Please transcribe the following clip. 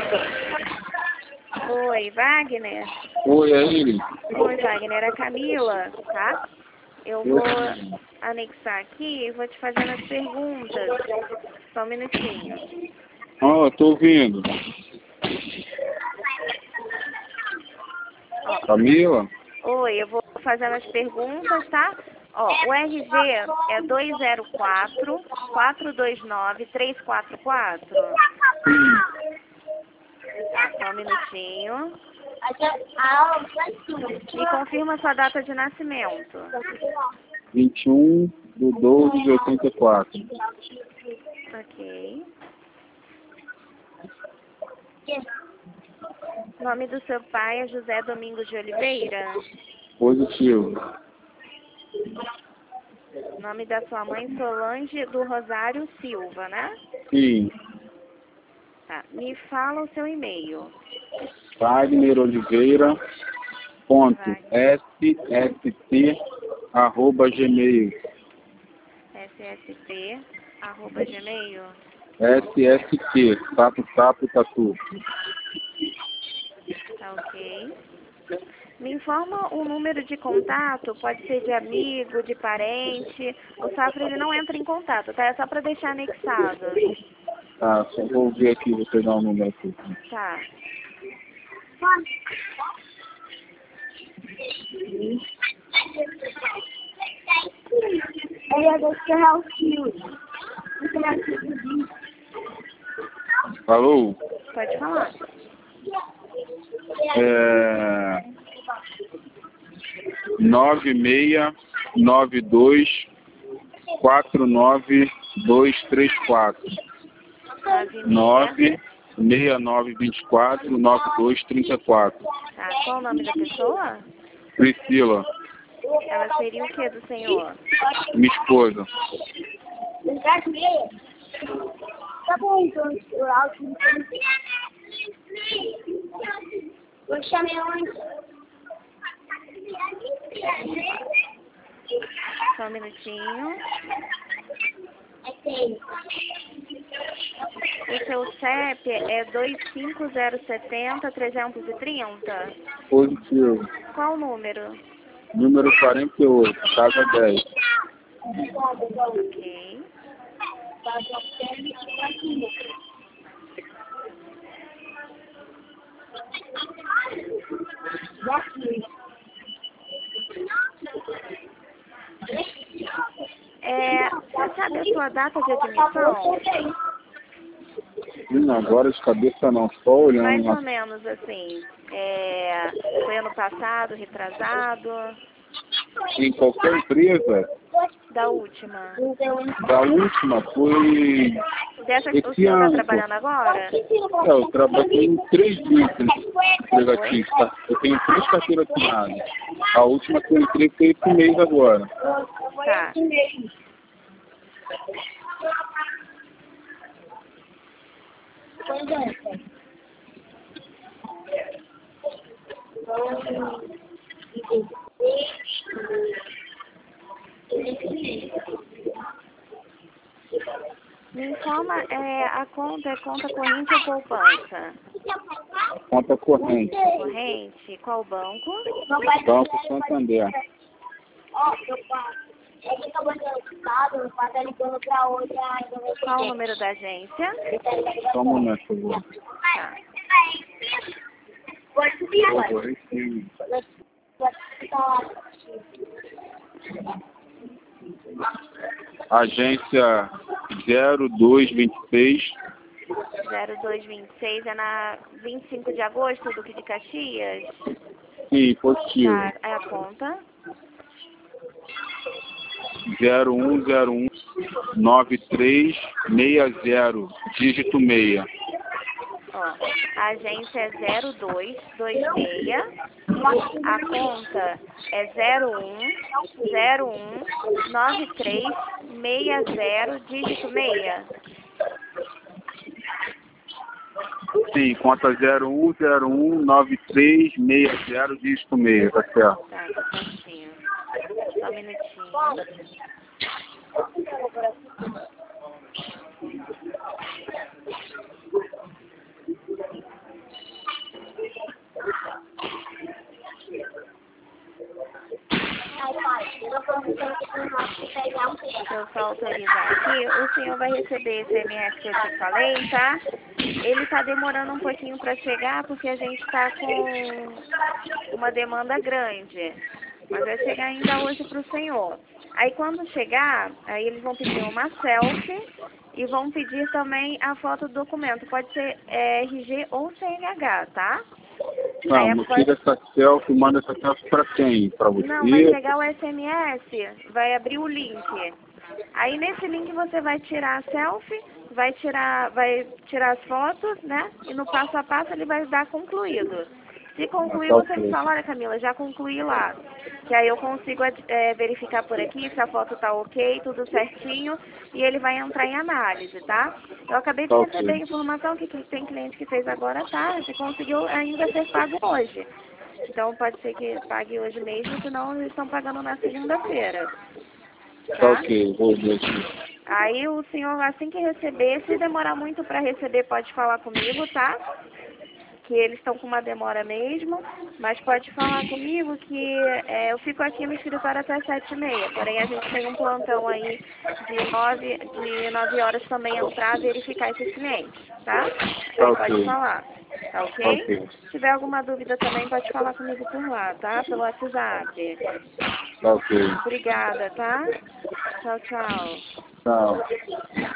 Oi, Wagner? Oi, é ele? Oi, Wagner, é a Camila, tá? Eu vou anexar aqui e vou te fazer umas perguntas. Só um minutinho. Ó, tô ouvindo. Ó, Camila? oi, eu vou fazer umas perguntas, tá? Ó, o RG é 204-429-344? Tá, só um minutinho. Me confirma sua data de nascimento. 21/12/84. Ok. Nome do seu pai é José Domingos de Oliveira? Positivo. Nome da sua mãe, Solange do Rosário Silva, né? Sim. Tá. Me fala o seu e-mail. Wagner Oliveira .sst@gmail. ssp@gmail. SST, sapo, tatu. Tá, ok. Me informa o número de contato, pode ser de amigo, de parente. O Safra, ele não entra em contato, tá? É só para deixar anexado. Tá, só vou ver aqui, vou pegar o número aqui. Tá. Alô? Pode falar. 9692492234. 969249234. Tá, qual o nome da pessoa? Priscila, Ela seria o que do senhor? minha esposa. Tá bom, então, o áudio. Eu chamei onde? Só um minutinho. O seu CEP é 25070-330? Positivo. Qual o número? Número 48, casa 10. Ok. Você sabe a sua data de admissão? Agora de cabeça não, só olhando. Mais ou menos assim. Foi ano passado, retrasado? Em qualquer empresa, Da última. da última foi Dessa que o esse senhor está ano. trabalhando agora? Eu trabalhei em 3 empregativos, tá? Eu tenho 3 carteiras assinadas. A última que eu entrei foi esse mês agora. Tá. Me informa, a conta é conta corrente ou poupança? Conta corrente. Corrente? Qual banco? Banco Santander. Qual o número da agência? Só um momento, por favor. Tá. Agência 0226. 0226 é na 25 de agosto, Duque de Caxias? Sim, positivo. Tá, é a conta? 01019360, dígito 6. Ó, a agência é 0226, a conta é 01019360, dígito 6. Sim, conta 01019360, dígito 6, tá certo. Tá, tá certinho. Só um minutinho. Deixa eu só autorizar aqui. O senhor vai receber esse SMS que eu te falei, tá? Ele tá demorando um pouquinho para chegar porque a gente tá com uma demanda grande. Mas vai chegar ainda hoje para o senhor. Aí quando chegar, aí eles vão pedir uma selfie e vão pedir também a foto do documento. Pode ser RG ou CNH, tá? Não, tira essa selfie, manda essa selfie pra quem? Pra você? Não, vai chegar o SMS, vai abrir o link. Aí nesse link você vai tirar a selfie, vai tirar as fotos, né? E no passo a passo ele vai dar concluído. Se concluir, você me fala, olha Camila, já concluí lá. Que aí eu consigo verificar por aqui se a foto tá ok, tudo certinho, e ele vai entrar em análise, tá? Eu acabei de receber a informação que tem cliente que fez agora à tarde e conseguiu ainda ser pago hoje. Então pode ser que pague hoje mesmo, senão eles estão pagando na segunda-feira. Tá? Ok, vou ver aqui. Aí o senhor, assim que receber, se demorar muito para receber, pode falar comigo, tá? Que eles estão com uma demora mesmo, mas pode falar comigo que eu fico aqui no escritório até 7h30, porém a gente tem um plantão aí de 9 horas também entrar verificar esses clientes, tá? Aí pode falar, tá ok? Se tiver alguma dúvida também pode falar comigo por lá, tá? Pelo WhatsApp. Ok. Obrigada, tá? Tchau, tchau. Tchau.